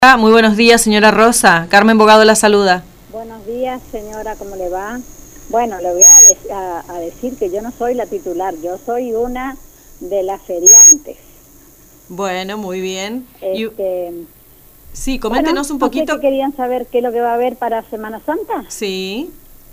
Muy buenos días, señora Rosa. Carmen Bogado la saluda. Buenos días, señora, ¿cómo le va? Bueno, le voy a decir que yo no soy la titular, yo soy una de las feriantes. Bueno, muy bien. Sí, bueno, coméntenos un poquito. ¿no sé que querían saber qué es lo que va a haber para Semana Santa? Sí.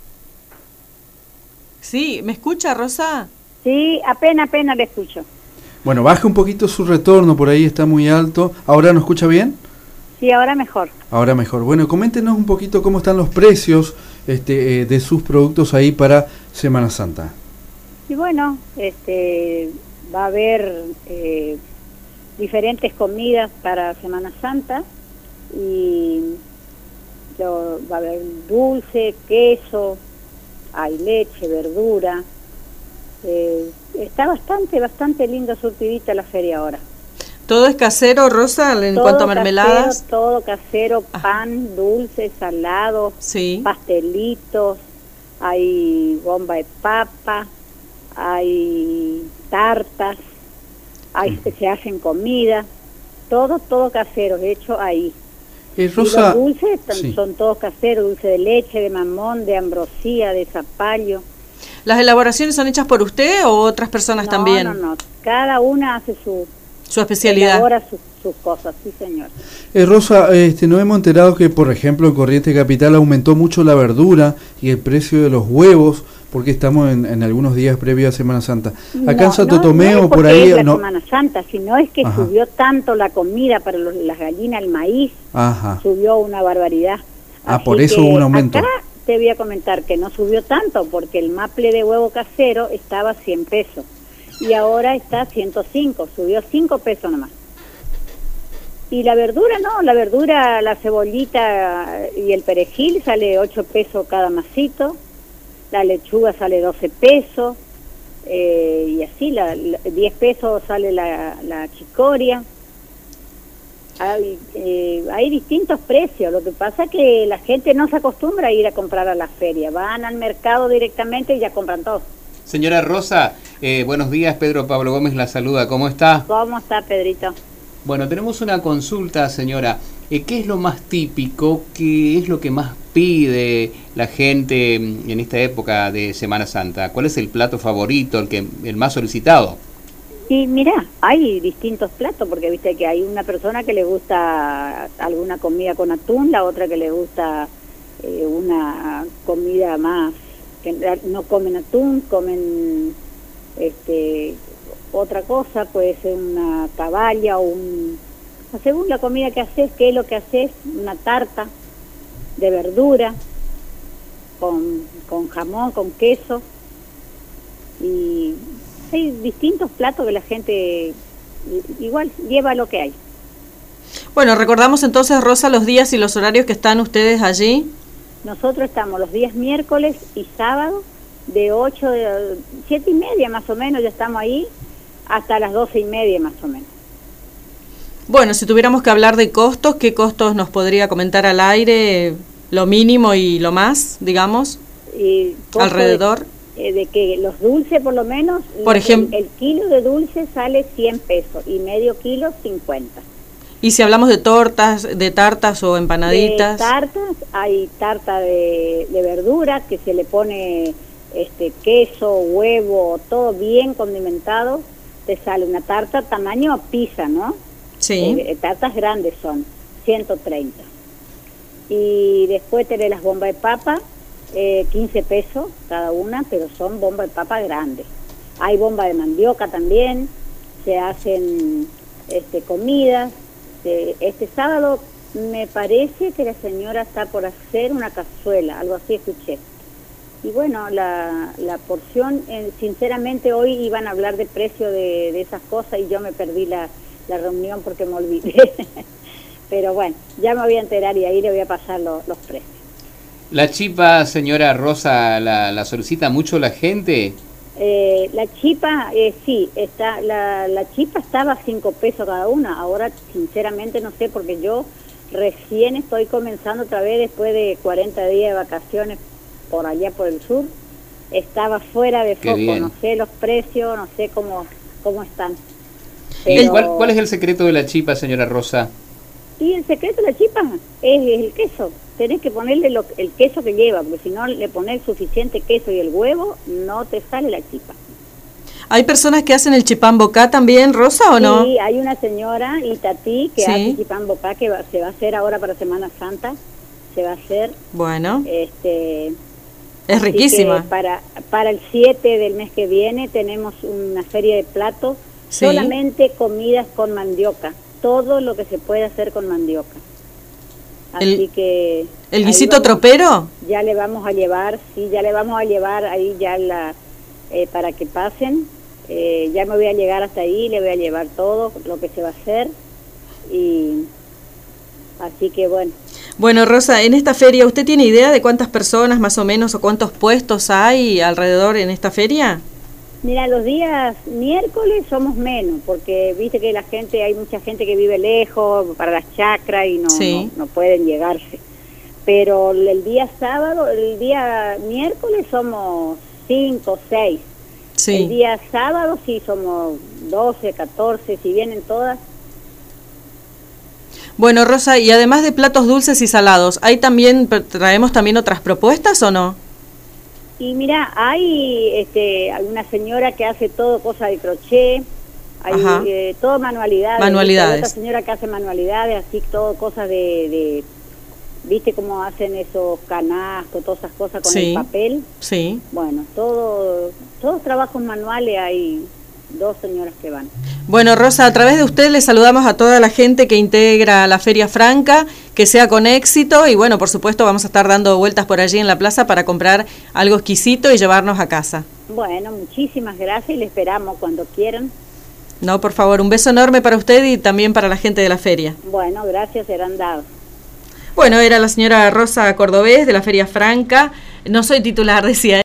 Sí, ¿me escucha, Rosa? Sí, apenas le escucho. Bueno, baje un poquito su retorno, por ahí está muy alto. ¿Ahora nos escucha bien? Sí, ahora mejor. Ahora mejor. Bueno, coméntenos un poquito cómo están los precios de sus productos ahí para Semana Santa. Y bueno, va a haber diferentes comidas para Semana Santa y va a haber dulce, queso, hay leche, verdura. Está bastante lindo surtidita la feria ahora. ¿Todo es casero, Rosa, en cuanto a mermeladas? Casero, todo casero, pan, dulce, salado, sí, pastelitos, hay bomba de papa, hay tartas, se hacen comida, todo casero, hecho ahí. Rosa, y los dulces sí, son todos caseros, dulce de leche, de mamón, de ambrosía, de zapallo. ¿Las elaboraciones son hechas por usted o otras personas también? No, cada una hace su especialidad. Elabora sus cosas, sí, señor. Rosa, nos hemos enterado que, por ejemplo, en Corrientes Capital aumentó mucho la verdura y el precio de los huevos, porque estamos en algunos días previos a Semana Santa. Acá en Santo Tomé o por ahí... No, Semana Santa, sino es que subió tanto la comida para las gallinas, el maíz, subió una barbaridad. Así por eso hubo un aumento. Acá te voy a comentar que no subió tanto, porque el maple de huevo casero estaba a 100 pesos. Y ahora está 105, subió 5 pesos nomás. Y la verdura no, la cebollita y el perejil sale 8 pesos cada masito, la lechuga sale 12 pesos, y así, 10 pesos sale la chicoria. Hay distintos precios, lo que pasa es que la gente no se acostumbra a ir a comprar a la feria, van al mercado directamente y ya compran todo. Señora Rosa, buenos días, Pedro Pablo Gómez la saluda, ¿cómo está? ¿Cómo está, Pedrito? Bueno, tenemos una consulta, señora. ¿Qué es lo más típico? ¿Qué es lo que más pide la gente en esta época de Semana Santa? ¿Cuál es el plato favorito, el más solicitado? Y mirá, hay distintos platos, porque viste que hay una persona que le gusta alguna comida con atún, la otra que le gusta una comida más, que no comen atún, comen otra cosa, puede ser una caballa o según la comida que haces, qué es lo que haces, una tarta de verdura con jamón, con queso, y hay distintos platos que la gente igual lleva lo que hay. Bueno, recordamos entonces, Rosa, los días y los horarios que están ustedes allí. Nosotros estamos los días miércoles y sábado de 7:30 más o menos, ya estamos ahí, hasta las 12:30 más o menos. Bueno, si tuviéramos que hablar de costos, ¿qué costos nos podría comentar al aire? Lo mínimo y lo más, digamos, alrededor. De que los dulces, por lo menos, por ejemplo, el kilo de dulce sale 100 pesos y medio kilo 50. Y si hablamos de tortas, de tartas o empanaditas. De tartas, hay tarta de verdura que se le pone queso, huevo, todo bien condimentado. Te sale una tarta tamaño pizza, ¿no? Sí. Tartas grandes son 130. Y después tenés las bombas de papa, 15 pesos cada una, pero son bombas de papa grandes. Hay bomba de mandioca también, se hacen comidas. Este sábado me parece que la señora está por hacer una cazuela, algo así escuché. Y bueno, la porción, sinceramente hoy iban a hablar de precio de esas cosas y yo me perdí la reunión porque me olvidé. Pero bueno, ya me voy a enterar y ahí le voy a pasar los precios. ¿La chipa, señora Rosa, la solicita mucho la gente? La chipa, sí, la chipa estaba a 5 pesos cada una. Ahora, sinceramente, no sé, porque yo recién estoy comenzando otra vez después de 40 días de vacaciones por allá por el sur. Estaba fuera de foco, no sé los precios, no sé cómo están. Pero... ¿Cuál es el secreto de la chipa, señora Rosa? Y el secreto de la chipa es el queso. Tenés que ponerle el queso que lleva, porque si no le pones suficiente queso y el huevo, no te sale la chipa. ¿Hay personas que hacen el chipán bocá también, Rosa, o no? Sí, hay una señora, Itatí, que hace chipán bocá, que se va a hacer ahora para Semana Santa. Se va a hacer. Bueno. Es riquísima. Para el 7 del mes que viene tenemos una serie de platos, solamente comidas con mandioca. Todo lo que se puede hacer con mandioca. Así que... ¿El guisito tropero? Ya le vamos a llevar, ahí ya para que pasen. Ya me voy a llegar hasta ahí, le voy a llevar todo lo que se va a hacer. Y así que bueno. Bueno, Rosa, en esta feria, ¿usted tiene idea de cuántas personas más o menos o cuántos puestos hay alrededor en esta feria? Mira, los días miércoles somos menos, porque viste que hay mucha gente que vive lejos, para las chacras y no pueden llegarse. Pero el día miércoles somos 5 o 6. Sí. El día sábado sí somos 12, 14, si vienen todas. Bueno, Rosa, y además de platos dulces y salados, ¿traemos también otras propuestas o no? Y mira, hay alguna señora que hace todo cosa de crochet, hay todo manualidades. Hay otra señora que hace manualidades, así todo cosas de ¿viste cómo hacen esos canastos, todas esas cosas con el papel? Sí. Bueno, todos trabajos manuales, hay 2 señoras que van. Bueno, Rosa, a través de usted le saludamos a toda la gente que integra la Feria Franca, que sea con éxito y bueno, por supuesto vamos a estar dando vueltas por allí en la plaza para comprar algo exquisito y llevarnos a casa. Bueno, muchísimas gracias y le esperamos cuando quieran. No, por favor, un beso enorme para usted y también para la gente de la feria. Bueno, gracias, serán dados. Bueno, era la señora Rosa Cordobés de la Feria Franca. No soy titular, decía